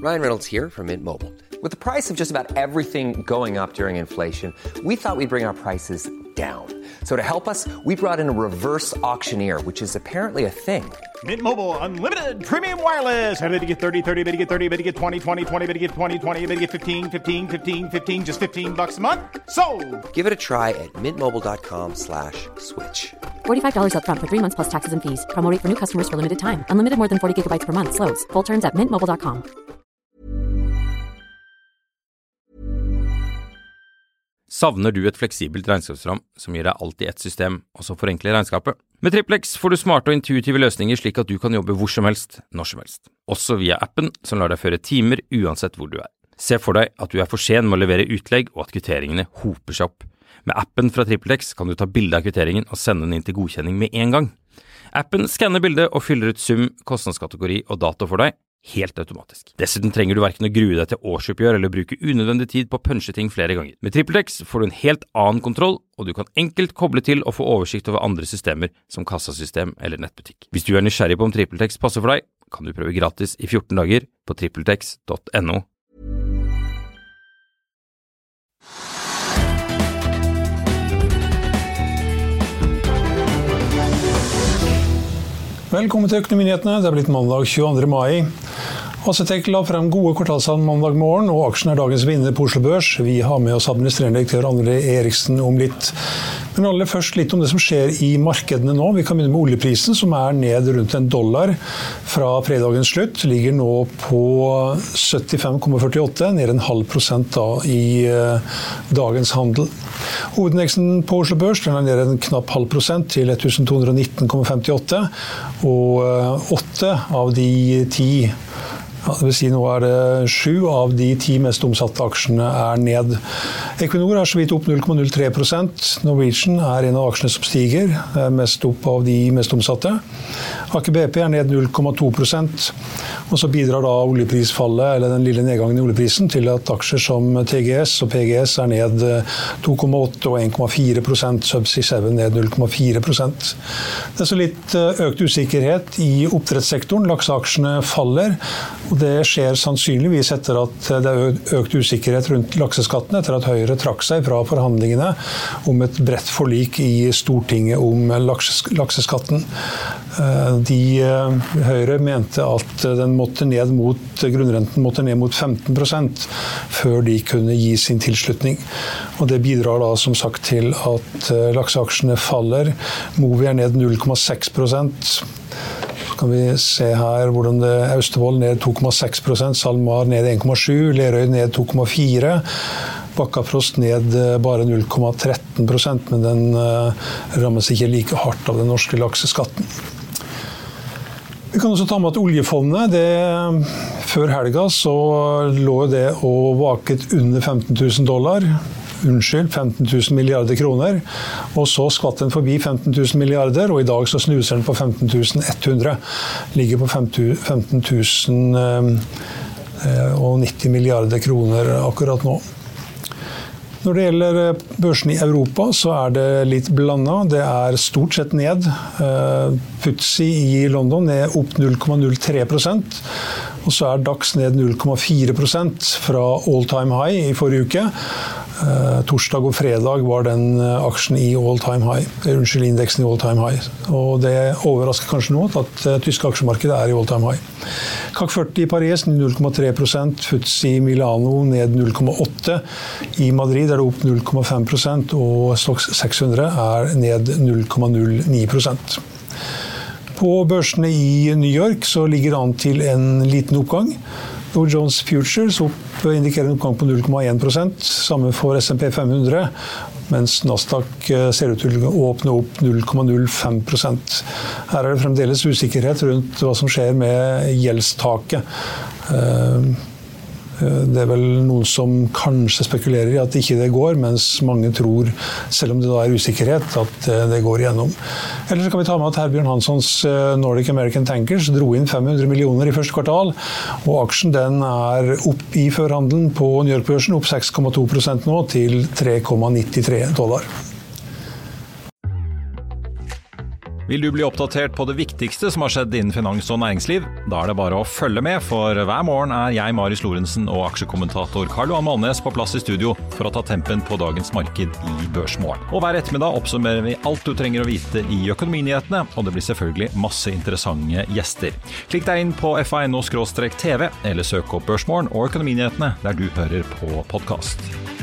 Ryan Reynolds here from Mint Mobile. With the price of just about everything going up during inflation, we thought we'd bring our prices down. So to help us, we brought in a reverse auctioneer, which is apparently a thing. Mint Mobile Unlimited Premium Wireless. How to get 30, 30, how to get 30, how to get 20, 20, 20, how to get 20, 20, how to get 15, 15, 15, 15, just $15 a month? Sold! Give it a try at mintmobile.com/switch. $45 up front for 3 months plus taxes and fees. Promo rate for new customers for limited time. Unlimited more than 40 gigabytes per month. Slows full terms at mintmobile.com. Savner du et fleksibelt regnskapsprogram som gir deg alt i ett system, og som forenkler regnskapet? Med Triplex får du smarte og intuitive løsninger slik at du kan jobbe hvor som helst, når som helst. Også via appen som lar deg føre timer uansett hvor du er. Se for deg at du er for sen med å levere utlegg og at kvitteringene hoper seg opp. Med appen fra Triplex kan du ta bilde av kvitteringen og sende den inn til godkjenning med en gang. Appen skanner bildet og fyller ut sum, kostnadskategori og dato for deg, helt automatisk. Dessuten trenger du hverken å grue deg til årsoppgjør eller bruke unødvendig tid på å punche ting flere ganger. Med TripleX får du en helt annen kontroll, og du kan enkelt koble til og få oversikt over andre systemer som kassasystem eller nettbutikk. Hvis du er nysgjerrig på om TripleX passer for deg, kan du prøve gratis i 14 dager på tripletex.no. Velkommen til Økonominyhetene. Det er blitt mandag 22. mai. Asetek la frem gode kvartalstall mandag morgen, og aksjen er dagens vinner på Oslo Børs. Vi har med oss administrerende direktør André Eriksen om litt. Men aller først litt om det som skjer i markedene nå. Vi kan begynne med oljeprisen, som er ned rundt $1 fra fredagens slutt. Ligger nå på 75,48, ned 0,5% da i dagens handel. Hovedindeksen på Oslo Børs den er ned en knapp 0,5% til 1219,58, og 8 av de 10, ja, det vil si nå er det 7 av de 10 mest omsatte aksjene er ned. Equinor er så vidt opp 0,03%. Norwegian er en av aksjene som stiger, mest opp av de mest omsatte. Aker BP er ned 0,2%, og så bidrar da oljeprisfallet, eller den lille nedgangen i oljeprisen, til at aksjer som TGS og PGS er ned 2,8% og 1,4%, Subsea 7 ned 0,4%. Det er så litt økt usikkerhet i oppdrettssektoren. Lakseaksjene faller, og det skjer sannsynligvis etter at det er økt usikkerhet rundt lakseskatten, etter at Høyre trakk seg fra forhandlingene om et bredt forlik i Stortinget om lakseskatten. Høyre mente at grunnrenten måtte ned mot 15% før de kunne gi sin tilslutning. Og det bidrar da som sagt til at lakseaksjene faller. Movi er ned 0,6%. Kan vi se her hvordan det er. Austevoll ned 2,6%, SalMar ned 1,7%, Lerøy ned 2,4%, Bakkafrost ned bare 0,13%, men den rammes ikke like hardt av den norske lakseskatten. Vi kan også ta med at oljefondet, før helga så lå det og vaket under $15,000. 15 000 milliarder kroner, og så skvatt den forbi 15 000 milliarder, og i dag så snuser den på 15.100, ligger på 15.090 milliarder kroner akkurat nå. Når det gjelder børsen i Europa, så er det litt blandet. Det er stort sett ned. FTSE i London er opp 0,03%, og så er DAX ned 0,4% fra all-time high i forrige uke. Torsdag og fredag var den aksjen i all-time high, indeksen i all-time high. Og det overrasker kanskje nå at tyske aksjemarkedet er i all-time high. CAC 40 i Paris ned 0,3%, FTSE i Milano ned 0,8%, i Madrid er det opp 0,5%, og Stoxx 600 er ned 0,09%. På børsene i New York så ligger det an til en liten oppgang. Dow Jones Futures indikerer en oppgang på 0,1%, samme for S&P 500, mens Nasdaq ser ut til å åpne opp 0,05%. Her er det fremdeles usikkerhet rundt hva som skjer med gjeldstaket. Det er vel noen som kanskje spekulerer i at ikke det går, mens mange tror, selv om det da er usikkerhet, at det går igjennom. Ellers kan vi ta med at Herbjørn Hanssons Nordic American Tankers dro inn 500 millioner i første kvartal, og aksjen den er opp i førhandelen på New York-børsen, opp 6,2% nå til $3,93. Vil du bli oppdatert på det viktigste som har skjedd innen finans og næringsliv? Da det bare å følge med, for hver morgen jeg, Marius Lorentzen og aksjekommentator Karl Johan Malnes på plass i studio for å ta tempen på dagens marked i Børsmorgen. Og hver ettermiddag oppsummerer vi alt du trenger å vite i økonominyhetene, og det blir selvfølgelig masse interessante gjester. Klikk deg inn på fa.no/tv, eller søk opp Børsmorgen og økonominyhetene der du hører på podcast.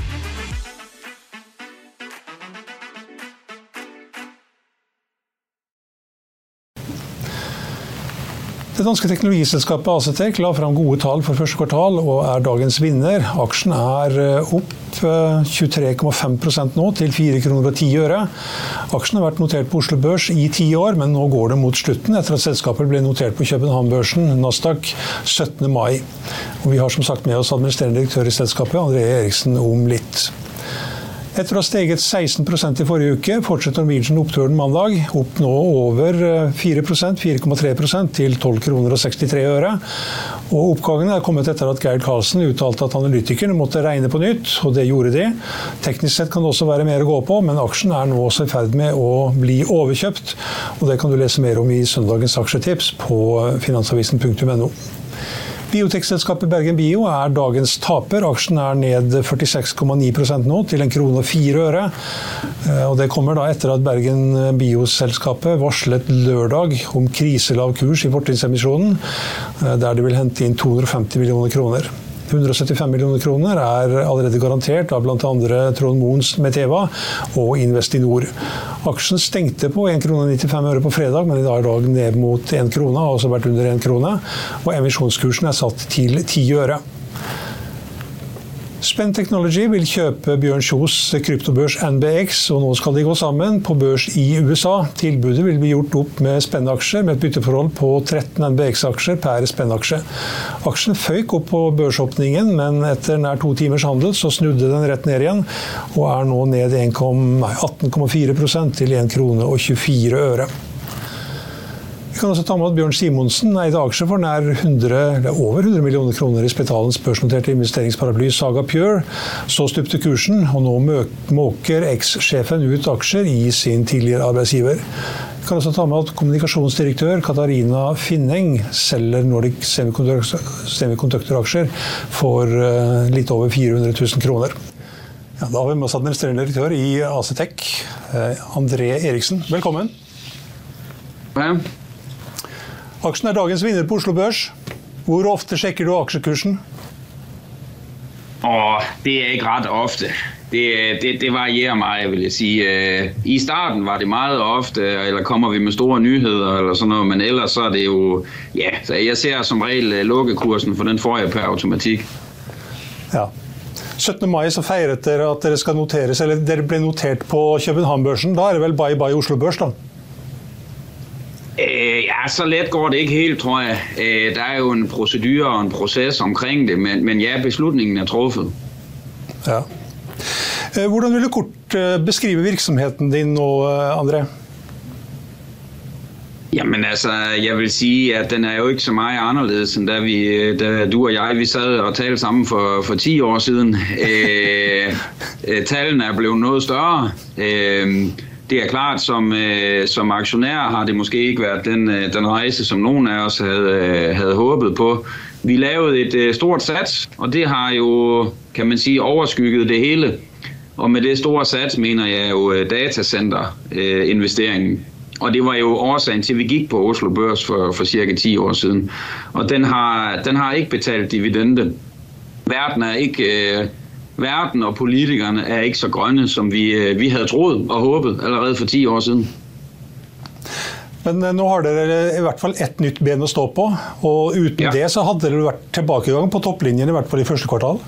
Det danske teknologiselskapet Asetek la fram gode tall for første kvartal og dagens vinner. Aksjen opp 23,5% nå til 4,10 kroner. Aksjen har vært notert på Oslo Børs i 10 år, men nå går det mot slutten etter at selskapet ble notert på København-børsen, Nasdaq, 17. mai. Og vi har som sagt med oss administrerende direktør i selskapet, André Eriksen, om litt. Etter å ha steget 16% i forrige uke, fortsetter Norwegian oppturen mandag, opp nå over 4%, 4,3% til 12,63 kroner. Og oppgangen kommet etter at Geir Karlsen uttalte at analytikerne måtte regne på nytt, og det gjorde de. Teknisk sett kan det også være mer å gå på, men aksjen nå også i ferd med å bli overkjøpt, og det kan du lese mer om i søndagens aksjetips på finansavisen.no. Biotekselskapet Bergen Bio dagens taper. Aksjen ned 46,9% nå til 1,04 kroner. Og det kommer da etter at Bergen Bio-selskapet varslet lørdag om kriselav kurs i fortrinsemisjonen, der de vil hente inn 250 millioner kroner. 175 millioner kroner allerede garantert av blant andre Trond Mohns Meteva og Investinor. Aksjen stengte på 1,95 kroner på fredag, men i dag ned mot 1 krone, har også vært under 1 krone, og emisjonskursen satt til 10 øre. Spen Technology vil kjøpe Bjørn Kjos kryptobørs NBX, og nå skal de gå sammen på børs i USA. Tilbudet vil bli gjort opp med Spen-aksjer med et bytteforhold på 13 NBX-aksjer per Spen-aksje. Aksjen føyk opp på børsåpningen, men etter nær 2 timers handel så snudde den rett ned igjen, og nå ned 18,4% til 1,24 kroner. Vi kan også ta med at Bjørn Simonsen eide aksjer for over 100 millioner kroner i Spitalens børsnoterte investeringsparaply Saga Pure. Så stupte kursen, og nå måker eks-sjefen ut aksjer i sin tidligere arbeidsgiver. Vi kan også ta med at kommunikasjonsdirektør Katarina Finneng selger Nordic Semiconductor-aksjer for litt over 400 000 kroner. Ja, da har vi med oss administrerende direktør i Asetek, André Eriksen. Velkommen. Ja. Aksjen dagens vinner på Oslo Børs. Hvor ofte sjekker du aksjekursen? Det ikke ret ofte. Det varierer meget, vil jeg sige. I starten var det meget ofte, eller kommer vi med store nyheder eller sådan noget, men ellers så det jo, ja, så jeg ser som regel lukkekursen, for den får jeg per automatikk. Ja. 17. mai så feiret dere at dere skal noteres, eller dere ble notert på København-børsen. Da det vel bye Oslo Børs da? Ja, så let går det ikke helt, tror jeg. Der jo en procedur og en proces omkring det, men ja, beslutningen truffet. Ja. Hvordan vil du kort beskrive virksomheten din nå, André? Jamen altså, jeg vil sige, at den jo ikke så meget anderledes, end da du og jeg vi sad og talte sammen for 10 år siden. Tallene blevet noget større. Det klart, som aktionær har det måske ikke været den rejse, som nogen af os havde håbet på. Vi lavede et stort sats, og det har jo, kan man sige, overskygget det hele. Og med det store sats mener jeg jo datacenter-investeringen. Og det var jo årsagen til, at vi gik på Oslo Børs for cirka 10 år siden. Og den har ikke betalt dividende. Verden og politikerne ikke så grønne, som vi havde troet og håbet allerede for 10 år siden. Men nå har dere i hvert fall et nytt ben å stå på, og uten det så hadde dere vært tilbakegang på topplinjen i hvert fall i første kvartal.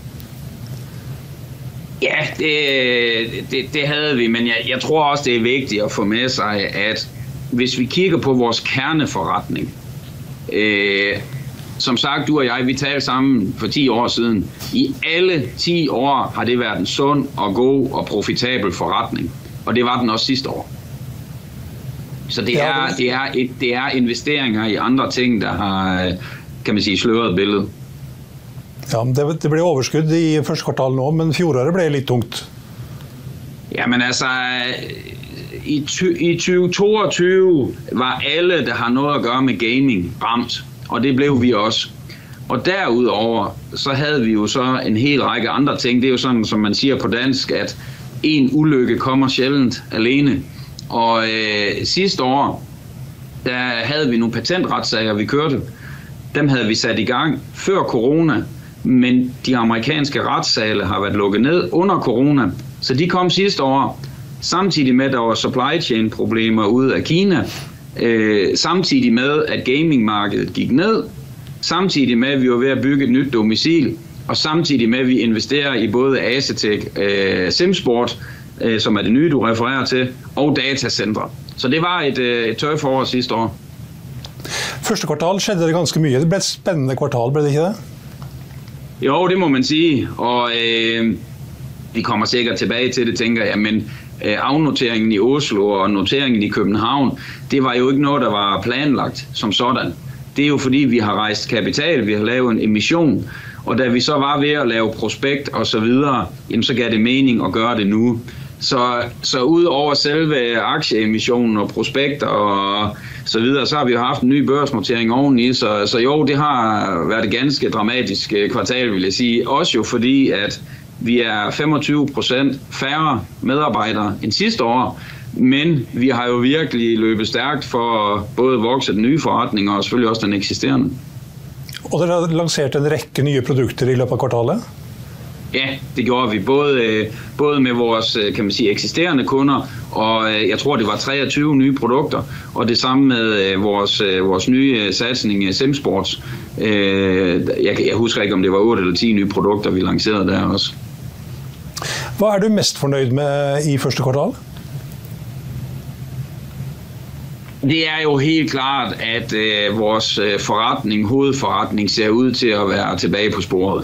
Ja, det havde vi, men jeg tror også, det vigtigt at få med sig, at hvis vi kigger på vores kerneforretning, som sagt, du og jeg, vi talte sammen for 10 år siden. I alle 10 år har det været en sund og god og profitabel forretning. Og det var den også sidste år. Så det er investeringer i andre ting, der har, kan man sige, sløret billedet. Ja, det ble overskudd i første kvartal nå, men fjoråret ble litt tungt. Ja, men altså, i 2022 var alle, der har noget at gøre med gaming, ramt. Og det blev vi også. Og derudover, så havde vi jo så en hel række andre ting. Det er jo sådan, som man siger på dansk, at en ulykke kommer sjældent alene. Og sidste år, der havde vi nogle patentretssager, vi kørte. Dem havde vi sat i gang før corona, men de amerikanske retssale har været lukket ned under corona. Så de kom sidste år, samtidig med, at der var supply chain problemer ude af Kina, samtidig med, at gamingmarkedet gik ned, samtidig med, at vi var ved at bygge et nyt domicil, og samtidig med, at vi investerer i både Asetek, SimSport, som er det nye, du refererer til, og datacentre. Så det var et tøft år sidste år. Første kvartal skjedde det ganske mye. Det ble et spændende kvartal, ble det ikke det? Jo, det må man sige, og vi kommer sikkert tilbage til det, tænker jeg, men afnoteringen i Oslo og noteringen i København, det var jo ikke noget, der var planlagt som sådan. Det er jo fordi, vi har rejst kapital, vi har lavet en emission, og da vi så var ved at lave prospekt og så videre, jamen, så gav det mening at gøre det nu. Så ud over selve aktieemissionen og prospekter og så videre, så har vi jo haft en ny børsnotering oveni, så jo, det har været et ganske dramatisk kvartal, vil jeg sige. Også jo fordi, at vi er 25% færre medarbejdere end sidste år, men vi har jo virkelig løbet stærkt for at både vokse den nye forretning og selvfølgelig også den eksisterende. Og dere har lanceret en række nye produkter i løbet af kvartalet? Ja, det gjorde vi både med vores, kan man sige, eksisterende kunder, og jeg tror det var 23 nye produkter, og det samme med vores nye satsning SimSports. Jeg husker ikke om det var 8 eller 10 nye produkter vi lancerede der også. Hvad er du mest fornøjd med i første kvartal? Det er jo helt klart, at vores hovedforretning ser ud til at være tilbage på sporet.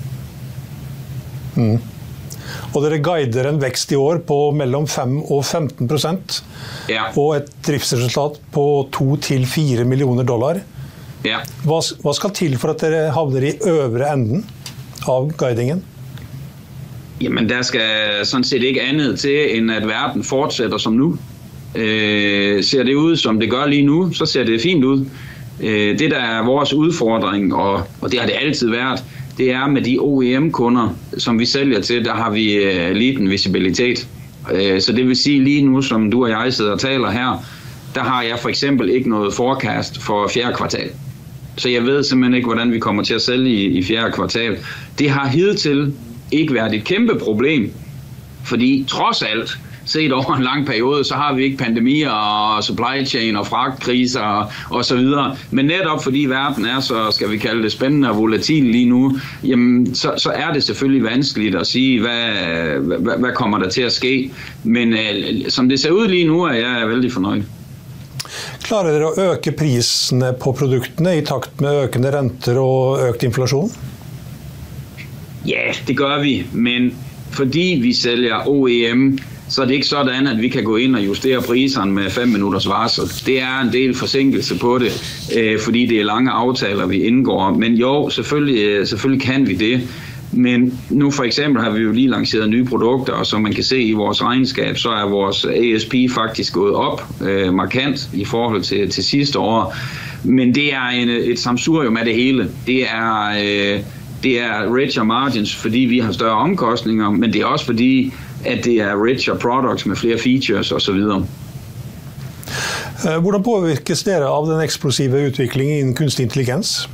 Og dere guider en vækst i år på mellem 5 og 15%, ja. Og et driftsresultat på $2-4 millioner. Ja. Hvad skal til for at dere havner i øvre enden av guidingen? Jamen, der skal sådan set ikke andet til, end at verden fortsætter som nu. Ser det ud, som det gør lige nu, så ser det fint ud. Det, der er vores udfordring, og det har det altid været, det er med de OEM-kunder, som vi sælger til, der har vi liten visibilitet. Så det vil sige lige nu, som du og jeg sidder og taler her, der har jeg for eksempel ikke noget forecast for 4. kvartal. Så jeg ved simpelthen ikke, hvordan vi kommer til at sælge i 4. kvartal. Det har hidtil ikke været et kæmpe problem, fordi trods alt, set over en lang periode, så har vi ikke pandemier og supply chain og fragtkriser og så videre. Men netop fordi verden er så, skal vi kalde det, spændende og volatil lige nu, jamen, så er det selvfølgelig vanskeligt at sige, hvad kommer der til at ske. Men som det ser ud lige nu, er jeg vældig fornøjd. Klarer dere at øke priserne på produktene i takt med økende renter og økt inflation? Ja, det gør vi, men fordi vi sælger OEM, så er det ikke sådan, at vi kan gå ind og justere priserne med 5 minutters varsel. Det er en del forsinkelse på det, fordi det er lange aftaler, vi indgår. Men jo, selvfølgelig kan vi det. Men nu for eksempel har vi jo lige lanceret nye produkter, og som man kan se i vores regnskab, så er vores ASP faktisk gået op markant i forhold til sidste år. Men det er et sammensurium af det hele. Det er richer margins, fordi vi har større omkostninger, men det er også fordi, at det er richer products med flere features og så videre. Hvordan påvirkes dere av den eksplosive udviklingen inden kunstig intelligens?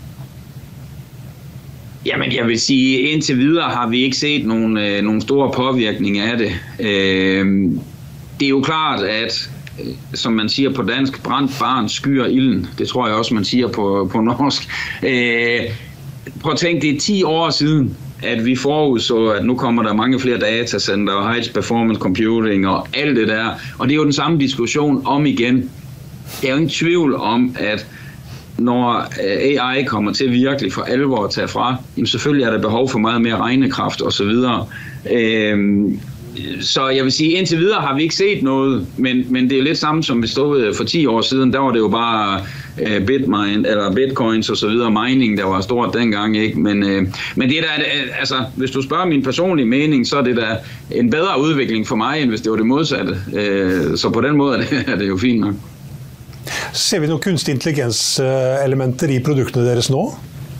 Jamen, jeg vil sige, indtil videre har vi ikke set nogen store påvirkning af det. Det er jo klart, at som man siger på dansk, brændt barn skyer ilden. Det tror jeg også, man siger på norsk. Prøv at tænke, det er 10 år siden, at vi forudså, at nu kommer der mange flere datacenter og high performance computing og alt det der. Og det er jo den samme diskussion om igen. Der er jo ingen tvivl om, at når AI kommer til virkelig for alvor at tage fra, jamen selvfølgelig er der behov for meget mere regnekraft osv. Så jeg vil sige, indtil videre har vi ikke set noget, men det er lidt samme som vi stod for 10 år siden. Der var det jo bare bitcoins og så videre, mining, der var stort dengang, ikke? Men det er da, altså, hvis du spørger min personlige mening, så er det da en bedre udvikling for mig, end hvis det var det modsatte. Så på den måde er det jo fint nok. Ser vi nogle kunstig intelligens-elementer i produktene deres nå?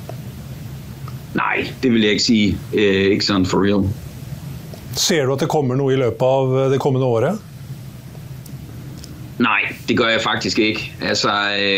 Nej, det vil jeg ikke sige. Ikke sådan for real. Ser du, at det kommer noget i løbet af det kommende året? Nej, det gør jeg faktisk ikke. Altså,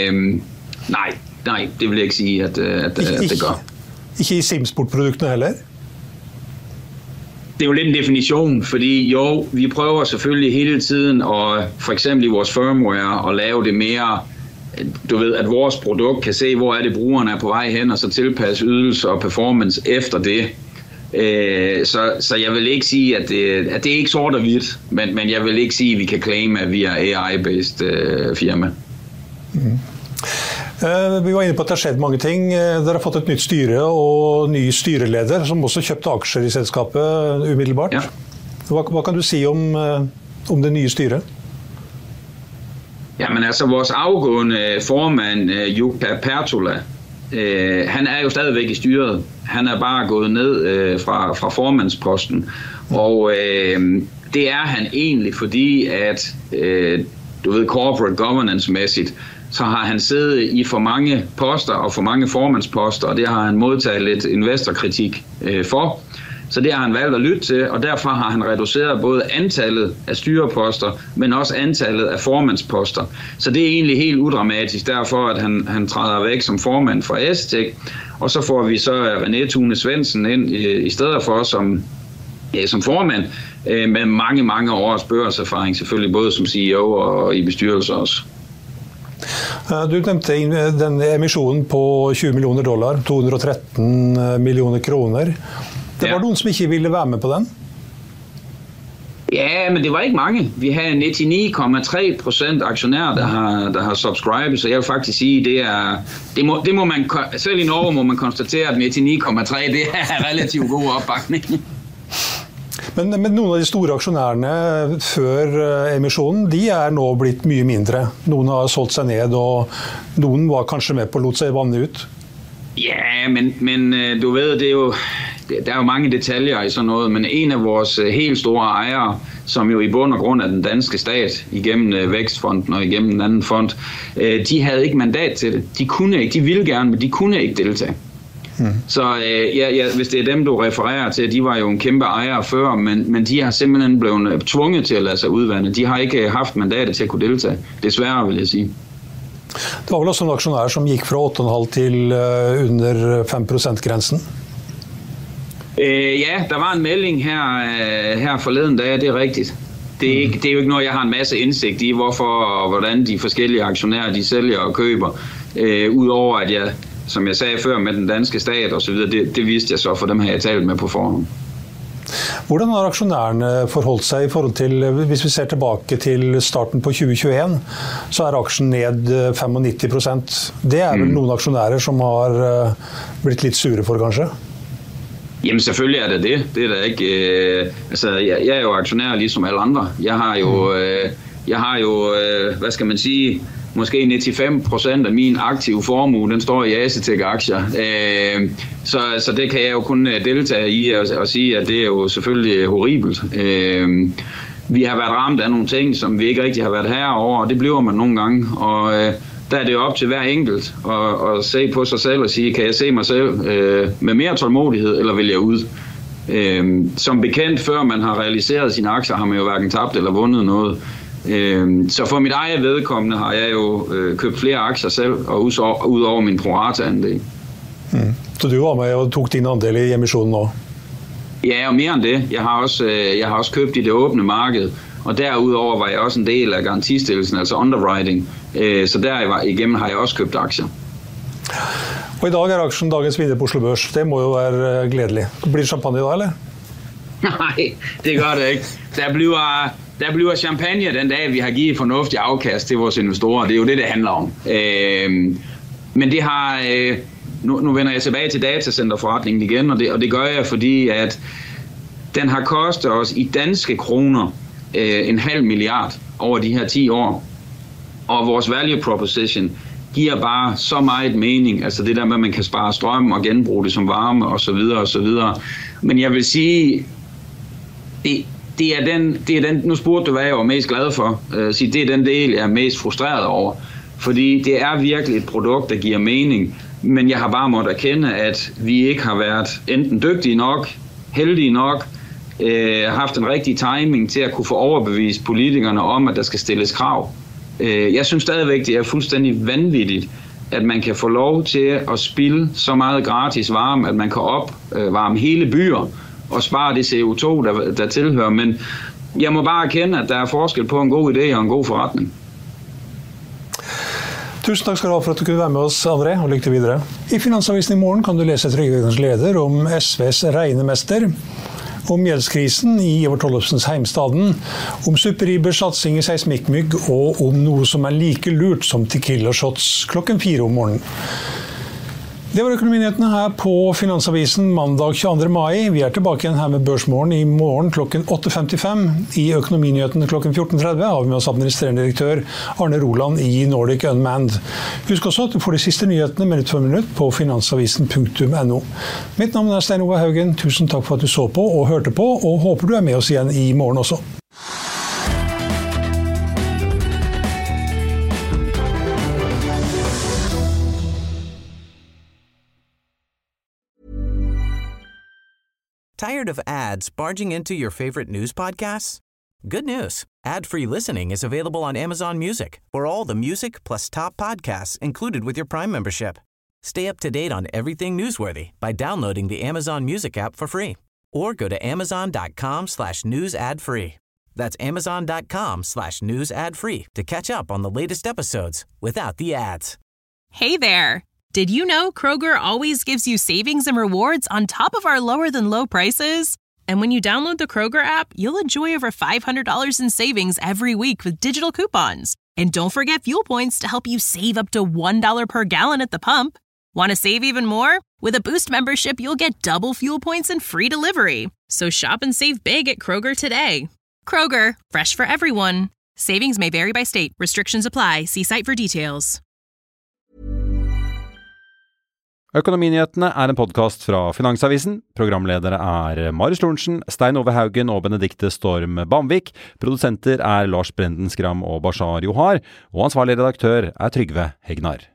nej, det vil jeg ikke sige, at det gør. Ikke i Simsport-produktene heller? Det er jo lidt en definition, fordi jo, vi prøver selvfølgelig hele tiden, og for eksempel i vores firmware, at lave det mere, du ved, at vores produkt kan se, hvor er det brugeren er på vej hen, og så tilpasse ydelse og performance efter det. Så jeg vil ikke sige, at det er ikke sort og hvidt, men jeg vil ikke sige, at vi kan claime, at vi er AI-based firma. Vi var inne på at der har skjedd mange ting. Dere har fått et nytt styre og ny styreleder, som også kjøpte aksjer i selskapet umiddelbart. Ja. Hvad kan du sige om det nye styret? Jamen altså, vores afgående formand, Jukka Pertola, han er jo stadigvæk i styret. Han er bare gået ned fra formandsposten. Og det er han egentlig, fordi at, du ved, corporate governance-mæssigt, så har han siddet i for mange poster og for mange formandsposter, og det har han modtaget lidt investorkritik for. Så det har han valgt at lytte til, og derfor har han reduceret både antallet af styreposter, men også antallet af formandsposter. Så det er egentlig helt udramatisk, derfor at han træder væk som formand for Asetek, og så får vi så René Thune Svendsen ind i stedet for som formand, med mange års børserfaring, selvfølgelig både som CEO og i bestyrelser også. Du nevnte den emissionen på $20 million, 213 millioner kroner. Det var nogen, som ikke ville være med på den? Ja, men det var ikke mange. Vi havde 99,3% aktionærer, der har subscribet, så jeg vil faktisk sige, det må man, selv i Norge må man konstatere, at 99,3% det er relativt god opbakning. Men nogle af de store aktionærerne før emissionen, de er nå blitt mye mindre. Nogle har solgt sig ned, og nogle var kanskje med på at lade sig vande ut. Ja, men du ved, der er jo mange detaljer i sådan noget, men en af vores helt store ejere, som jo i bund og grund er den danske stat, igennem Vækstfonden og igennem en anden fond, de havde ikke mandat til det. De kunne ikke, de ville gerne, men de kunne ikke deltage. Så hvis det er dem, du refererer til, de var jo en kæmpe ejer før, men de har simpelthen blevet tvunget til at lade sig udvande. De har ikke haft mandatet til at kunne deltage. Desværre, vil jeg sige. Det var vel også en aktionær, som gik fra 8,5 til under 5%-grænsen? Ja, der var en melding her forleden dag, det er rigtigt. Det er jo ikke noget, jeg har en masse indsigt i, hvorfor og hvordan de forskellige aktionærer, de sælger og køber. Udover at jeg, som jeg sagde før, med den danske stat og så videre, det vidste jeg så, for dem har jeg talt med på forhånd. Hvordan har aktionærerne forholdt sig i forhold til, hvis vi ser tilbage til starten på 2021, så er aksjen ned 95%. Det er vel nogle aktionærer, som har blitt lidt sure for, kanskje? Jamen selvfølgelig er det. Det er da ikke. Altså jeg er jo aktionær ligesom alle andre. Jeg har jo, hvad skal man sige, måske 95% af min aktive formue, den står i Asetek-aktier. Så det kan jeg jo kun deltage i og sige, at det er jo selvfølgelig horribelt. Vi har været ramt af nogle ting, som vi ikke rigtig har været herover, og det bliver man nogle gange. Og der er det jo op til hver enkelt at se på sig selv og sige, kan jeg se mig selv med mere tålmodighed, eller vil jeg ud? Som bekendt, før man har realiseret sine aktier, har man jo hverken tabt eller vundet noget. Så for mit eget vedkommende har jeg jo købt flere aktier selv, og ud over min prorata-andel. Så du var med og tog din andel i emissionen også? Ja, og mere end det. Jeg har også købt i det åbne marked, og derudover var jeg også en del af garantistillelsen, altså underwriting. Så derigennem har jeg også købt aktier. Og i dag er aktien dagens vinder på Oslo Børs. Det må jo være glædeligt. Blir det champagne i dag, eller? Nej, det gør det ikke. Der bliver champagne den dag, vi har givet fornuftig afkast til vores investorer. Det er jo det handler om. Men det har... Nu vender jeg tilbage til datacenterforretningen igen, og det gør jeg, fordi at den har kostet os i danske kroner 0,5 milliard over de her 10 år. Og vores value proposition giver bare så meget mening, altså det der med, at man kan spare strøm og genbruge det som varme og så videre og så videre. Men jeg vil sige, det er den, nu spurgte du, hvad jeg var mest glad for. Det er den del, jeg er mest frustreret over. Fordi det er virkelig et produkt, der giver mening. Men jeg har bare måttet erkende, at vi ikke har været enten dygtige nok, heldige nok, haft en rigtig timing til at kunne få overbevist politikerne om, at der skal stilles krav. Jeg synes stadigvæk, det er fuldstændig vanvittigt, at man kan få lov til at spilde så meget gratis varme, at man kan opvarme hele byer og spare det CO2, der tilhører. Men jeg må bare erkende, at der er forskel på en god idé og en god forretning. Tusen takk skal du ha for at du kunne være med oss, André, og lykke til videre. I Finansavisen i morgen kan du lese Trygve leder om SVs regnemester, om gjeldskrisen i Ivar Tollefsens heimstaden, om superribers satsing i seismikkmygg og om noe som er like lurt som tequila shots 4:00 om morgenen. Det var økonominyhetene her på Finansavisen mandag 22. mai. Vi er tilbake igjen her med Børsmorgen i morgen klokken 8:55. I økonominyhetene klokken 14:30 har vi med oss administrerende direktør Arne Roland i Nordic Unmanned. Husk også at du får de siste nyhetene minutt for minutt på finansavisen.no. Mitt navn er Stein Ove Haugen. Tusen takk for at du så på og hørte på, og håper du er med oss igjen i morgen også. Tired of ads barging into your favorite news podcasts? Good news. Ad-free listening is available on Amazon Music for all the music plus top podcasts included with your Prime membership. Stay up to date on everything newsworthy by downloading the Amazon Music app for free or go to amazon.com/news ad free. That's amazon.com/news ad free to catch up on the latest episodes without the ads. Hey there. Did you know Kroger always gives you savings and rewards on top of our lower-than-low prices? And when you download the Kroger app, you'll enjoy over $500 in savings every week with digital coupons. And don't forget fuel points to help you save up to $1 per gallon at the pump. Want to save even more? With a Boost membership, you'll get double fuel points and free delivery. So shop and save big at Kroger today. Kroger, fresh for everyone. Savings may vary by state. Restrictions apply. See site for details. Økonominyhetene er en podcast fra Finansavisen. Programledere er Marius Lorentzen, Stein Ove Haugen og Benedikte Storm Bamvik. Produsenter er Lars Brenden Skram og Bashar Johar. Og ansvarlig redaktør er Trygve Hegnar.